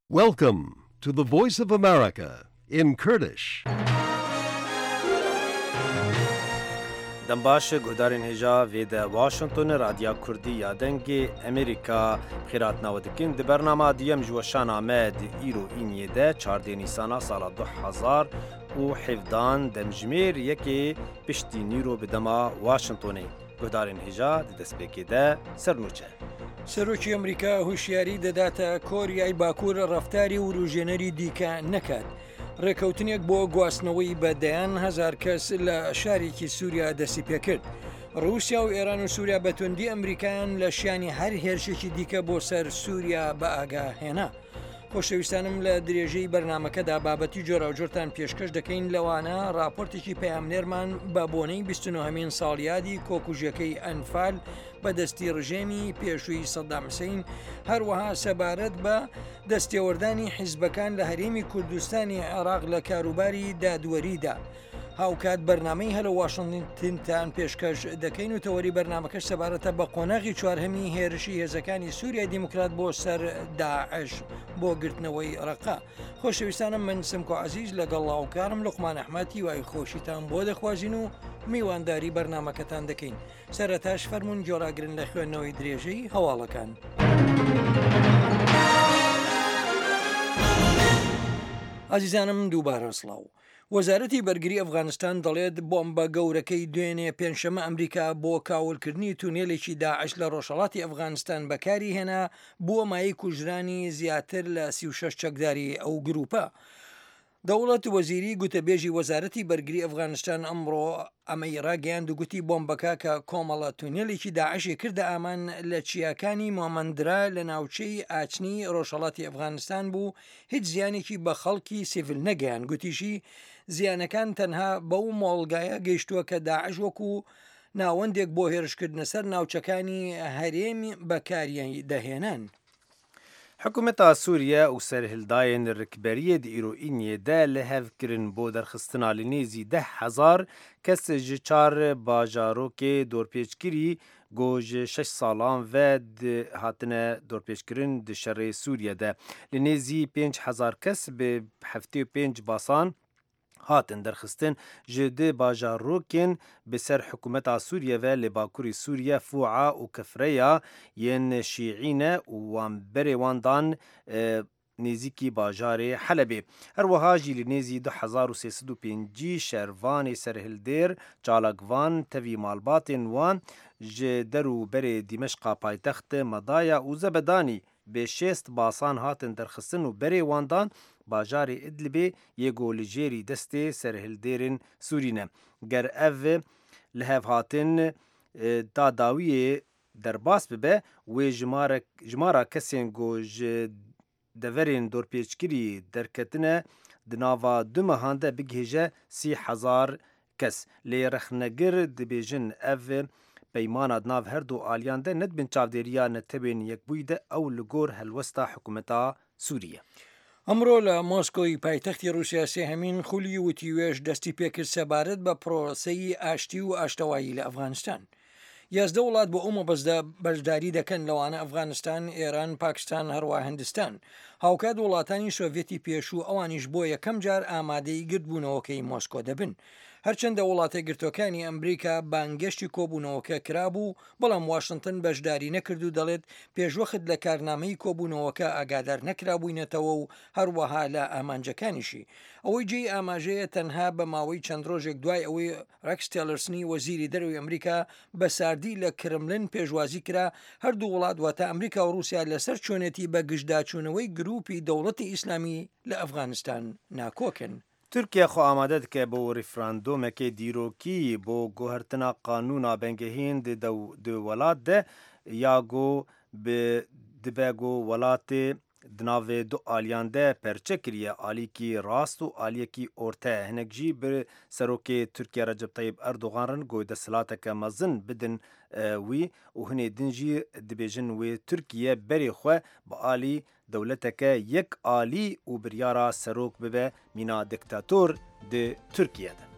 Welcome to the Voice of America in Kurdish. دنباش گودارین هجا وید واشنطن رادیا کردی یا دنگ امریکا خیرات نودکین دی برنامه دیم جوشان آمد ایرو اینیه ده 14 نیسانا سال 2017 دمجمیر یکی پشتی نیرو بدما واشنطنی گودارین هجا دی دسپیکی ده سرنوچه سەرۆکی ئەمریکا هوشیاری دەداتە کۆریای باکوور ڕەفتاری وروژێنەری دیکە نەکات. ڕێکەوتنێک بۆ گواستنەوەی بەدەیان هەزار کەس لە شارێکی سووریا دەستی پێکرد. ڕووسیا و ئێران و سووریا بەتوندی ئەمریکایان لە شیانی هەر هێرشێکی دیکە بۆ سەر سووریا بە ئاگاهێنا. خۆشەویستانم لە درێژەی بەرنمەکەدا بابەتی جۆراوجۆرتان پێشکەش دەکەین لەوانە راپۆرتێکی پەیامنێرمان بە بۆنەی 29مین ساڵیادی کۆکوژەکەی ئەنفال بەدەستی ڕژێمی پێشووی سەدام حوسێین هەروەها سەبارەت بە دەستێوەردانی حیزبەکان لە هەرێمی کوردستانی عێراق لە کاروباری دادوەریدا. هاوکات بەرنامەی هەلە واشنتنتان پێشکەش دەکەین و تەوەری بەرنمەکەش سەبارەتە بە قۆناغی چوارهەمی هێرشی هێزەکانی سووریای دیموکرات بۆ سەر داعش بۆ گرتنەوەی ڕقا. خۆشەویستانم من سمکۆ عەزیز لەگەڵ ڵاوکارم لوقمان ئەحمەدی وای خۆشیتان بۆ دەخوازین و میوانداری بەرنمەکەتان دەکەین. سەرەتاش فەرموون جۆراگرن لە خوێندنەوەی درێژەی هەواڵەکان. عزیزانم دووبارە سڵاو. وەزارەتی بەرگری ئەفغانستان دەڵێت بۆمبە گەورەکەی دوێنێ پێنجشەمە ئەمریکا بۆ کاولکردنی تونێلێکی داعش لە ڕۆژهەڵاتی ئەفغانستان بەکاری هێنا بووە مای کوژرانی زیاتر لە 36 چەکداری ئەو گروپە. دەوڵەت وەزیری گوتەبێژی وەزارەتی بەرگری ئەفغانستان ئەمڕۆ ئەمەی ڕاگەیاند و گوتی بۆمبەکە کە کۆمەڵە تونێلێکی داعشی کردە ئامان لە چیاکانی مۆمەندرا لە ناوچەی ئاچنی ڕۆژهەڵاتی ئەفغانستان بوو هیچ زیانێکی بە خەڵکی سیڤیل نەگەیان. گوتیشی زیانەکان تەنها بەو مۆڵگایە گەیشتووە کە داعش وەکو ناوەندێک بۆ هێرشکردنە سەر ناوچەکانی هەرێمی بەکاریان دەهێنان. حکومتا سووریا و سەرهێلدایên ڕکبەریە di îroîniyê de li hev kirin bo derxistina li nêzî 10,000 kes ji 4 bajarokê dorpêçkirî got ji 6 salan ve hatine dorpêçkirin di şerê Sûriye de. Li nêzî 5,000 kes bi 75 basan hatin derxistin ji di bajarokên bi ser hikûmeta Sûriye ve li bakurî Sûriye Fu'a û Kefreya yên Şîîne û wan berê wan dan nêzîkî bajarê Helebê. Her wiha jî li nêzî 2305 şervanê serhildêr çalakvan tevî malbatên wan ji der û berê Dîmeşqa paytextê Medaya û Zebedanî bi 6 basan hatin derxistin û berê wan dan bajarê İdlibê yê got li jêrî destê serhildêrên Sûrî ne. Ger ev li hev hatin da dawiyê derbas bibe wê jimara kesên got ji deverên dorpêçkirî derketine di nava du mehan de bigihêje 30,000 kes. Lê rexnegir dibêjin ev peymana di nav her du aliyan de nedibin çavdêriya netewên yekbûyî de ew li gor helwesta hikûmeta Sûriye. ئەمڕۆ لە مۆسکۆی پایتەختی رووسیا سێهەمین خولی وتیوێژ دەستی پێکرد سەبارەت بە پرۆسەی ئاشتی و ئاشتەوایی لە ئەفغانستان. 11 وڵات بۆ ئەومە بەشداری دەکەن لەوانە ئەفغانستان، ئێران، پاکستان هەروە هەندستان. هاوکات وڵاتانی سۆڤێتی پێشوو ئەوانیش بۆ یەکەم جار ئامادەی گرتبوونەوەکەی مۆسکۆ دەبن. هەرچەندە وڵاتە گرتوەکانی ئەمریکا بانگەشتی کۆبوونەوەکە کرابوو بەڵام واشنتن بەشداری نەکرد و دەڵێت پێشوەخت لە کارنامەی کۆبوونەوەکە ئاگادار نەکرابووینەتەوە و هەروەها لە ئامانجەکانیشی. ئەوەی جێی ئاماژەیە تەنها بە ماوەی چەند ڕۆژێک دوای ئەوەی ڕێکس تیلرسنی وەزیری دەرەوەی ئەمریکا بە ساردی لە کرملن پێشوازی کرا هەردوو وڵات واتە ئەمریکا و رووسیا لەسەر چۆنێتی بە گشتداچوونەوەی گروپی دەوڵەتی ئیسلامی لە ئەفغانستان ناکۆکن. Türkiye xwe amade dike bo referandûmekê dîrokî bo guhertina qanûna bengehîn di welat de ya got dibe got welatê di navê du aliyan de perçe kiriye alîkî rast û aliyekî orte. Hinek jî bi serokê Tirkiye Recep Tayyip Erdogan rin got desilateke mezin bidin wî û hinê din jî dibêjin wê Tirkiye berê xwe bi alî dewleteke yek alî û biryara serok bibe mîna diktatör di Tirkiye de.